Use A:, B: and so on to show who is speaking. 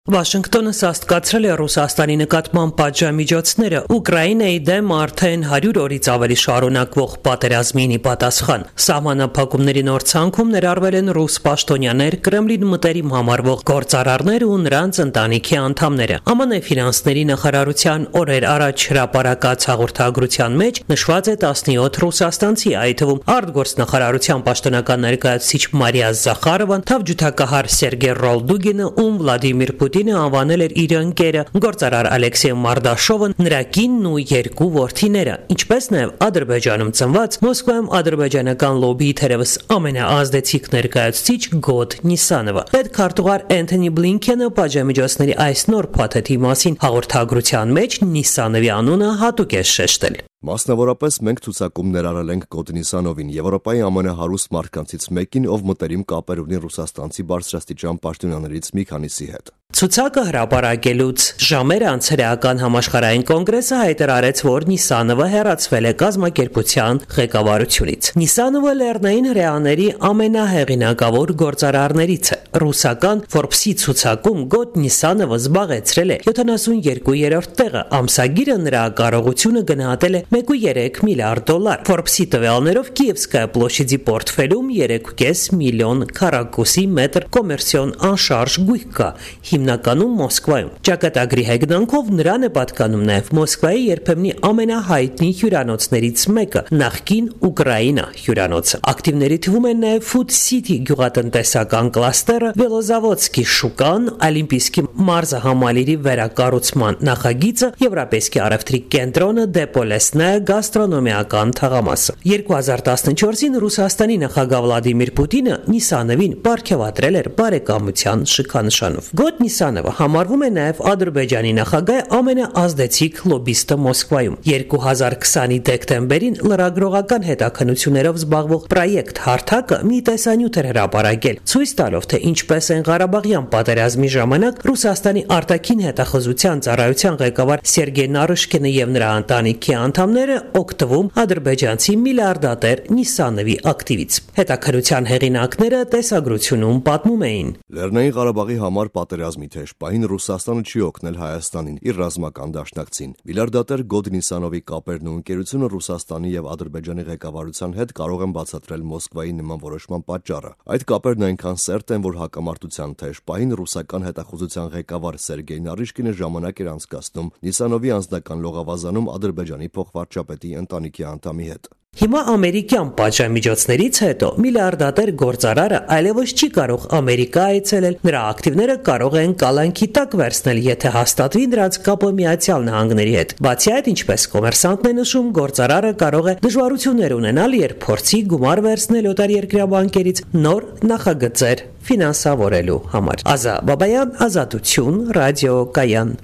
A: Վաշինգտոնը սաստկացրել է Ռուսաստանի նկատմամբ պատժամիջոցները Ուկրաինայի դեմ արդեն 100 օրից ավելի շարունակվող պատերազմին ի պատասխան։ Սահմանափակումների նոր ցանքում ներառվել են ռուս պաշտոնյաներ, Կրեմլին մտերիմ համարվող գործարարներ ու նրանց ընտանիքի անդամները։ ԱՄՆ ֆինանսների նախարարության օրեր առաջ հրապարակած հաղորդագրության մեջ նշված է 17 ռուսաստանցի, այդ թվում արտգործնախարարության պաշտոնական ներկայացուցիչ Մարիա Զախարովան, թավջութակահար Սերգեյ Ռոլդուգինը, ում Վլադիմիր Պուտինը անվանել էր իր ընկերը, գործարար Ալեքսեյ Մարդաշովն, նրա կինն ու 2 որդիները, ինչպես նաև Ադրբեջանում ծնված Մոսկվայում ադրբեջանական լոբիի թերևս ամենաազդեցիկ ներկայացուցիչ Գոդ Նիսանովը։ Պետքարտուղար Էնթոնի Բլինքենը պատժամիջոցների այս նոր փաթեթի մասին հաղորդագրության մեջ Նիսանովի անունը հատուկ է շեշտել։
B: Մասնավորապես մենք ցուցակում ներառել ենք Գոդ Նիսանովին, Եվրոպայի ամենահարուստ մարդկանցից մեկին, ով մտերիմ կապեր ունի ռուսաստանցի բարձրաստիճան պաշտոնյաներից մի քանիսի հետ։
A: Ցուցակը հրապարակելուց ժամեր անց Հրեական համաշխարհային կոնգրեսը հայտարարեց, որ Նիսանովը հեռացվել է կազմակերպության ղեկավարությունից։ Նիսանովը լեռնային հրեաների ամենահեղինակավոր գործարարներից է։ Ռուսական Forbes-ի ցուցակում Գոդ Նիսանովը զբաղեցրել է 72-րդ տեղը, ամսագիրը նրա կարողությունը գնահատել է 1.3 միլիարդ դոլար։ Forbes-ի տվյալներով Կիևսկայա պլոշիդի պորտֆելում 3.5 միլիոն քառակուսի մետր կոմերցիոն անշարժ գույք կա, հիմնականում Մոսկվայում։ Ճակատագրի հեգնանքով նրան է պատկանում նաև Մոսկվայի երբեմնի ամենահայտնի հյուրանոցներից մեկը՝ նախկին Ուկրաինա հյուրանոցը։ Ակտիվների թվում են նաև Food City գյուղատնտեսական կլաստերը, Վելոզավոդսկի շուկան, Օլիմպիիսկի մարզահամալիրի վերակառուցման նախագիծը, Եվրոպեյսկի առևտրի կենտրոնը, Դեպոլեսնե գաստրոնոմիական թաղամասը։ 2014-ին Ռուսաստանի նախագահ Վլադիմիր Պուտինը Նիսանովին պարգևատրել էր բարեկամության շքանշանով։ Գոդ Նիսանովը համարվում է նաև Ադրբեջանի նախագահի ամենաազդեցիկ լոբիստը Մոսկվայում։ 2020-ի դեկտեմբերին լրագրողական հետաքննություններով զբաղվող պրոյեկտ Հարթակը մի տեսանյութ էր հրապարակել, ցույց տալով, թե ինչպես են Ղարաբաղյան պատերազմի ժամանակ Ռուսաստանի արտաքին հետախուզության ծառայության ղեկավար Սերգեյ Նարիշկինը եւ նրա ընտանիքի անդամները օգտվում ադրբեջանցի միլիարդատեր Նիսանովի ակտիվից։ Հետաքննության հեղինակները տեսագրությունում պատմում էին.
B: Լեռնային Ղարաբաղի համար պատերազմի թեժ պահին Ռուսաստանը չի օգնել Հայաստանին իր ռազմական դաշնակցին։ Միլիարդատեր Գոդ Նիսանովի կապերն ու ընկերությունը Ռուսաստանի եւ Ադրբեջանի ղեկավարության հետ կարող են բացատրել Մոսկվայի նման որոշման պատճառը։ Այդ կապերն այնքան սերտ են, որ հակամարտության թեժ պահին ռուսական հետախուզության ղեկավար Սերգեյ Նարիշկինը ժամանակ էր անցկացնում Նիսանովի անձնական լողավազանում Ադրբեջանի փոխվարչապետի ընտանիքի անդամի հետ։
A: Հիմա ամերիկյան պատժամիջոցներից հետո միլիարդատեր գործարարը այլևս չի կարող Ամերիկա այցելել, նրա ակտիվները կարող են կալանքի տակ վերցնել, եթե հաստատվի նրանց կապը Միացյալ Նահանգների հետ։ Բացի այդ, ինչպես կոմերսանտն է նշում, գործարարը կարող է դժվարություններ ունենալ, երբ փորձի գումար վերցնել օտարերկրյա բանկերից նոր նախագծեր ֆինանսավորելու համար։ Ազա Բաբայան, Ազատություն, Ռադիո Կայան։